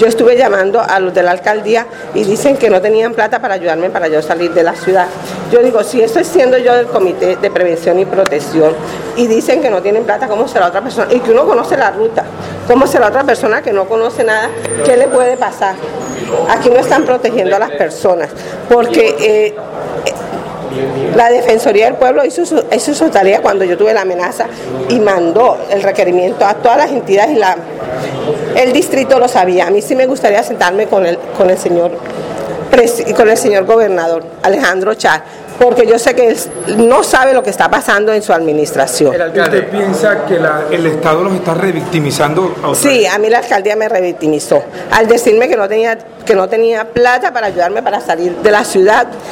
Yo estuve llamando a los de la alcaldía y dicen que no tenían plata para ayudarme para yo salir de la ciudad. Yo digo, si estoy siendo yo del Comité de Prevención y Protección y dicen que no tienen plata, ¿cómo será otra persona? Y que uno conoce la ruta, ¿cómo será otra persona que no conoce nada? ¿Qué le puede pasar? Aquí no están protegiendo a las personas, porque la Defensoría del Pueblo hizo su tarea cuando yo tuve la amenaza y mandó el requerimiento a todas las entidades y el distrito lo sabía. A mí sí me gustaría sentarme con el señor gobernador Alejandro Char, porque yo sé que él no sabe lo que está pasando en su administración. ¿El alcalde piensa que el Estado los está revictimizando a ustedes? Sí, a mí la alcaldía me revictimizó al decirme que no tenía plata para ayudarme para salir de la ciudad.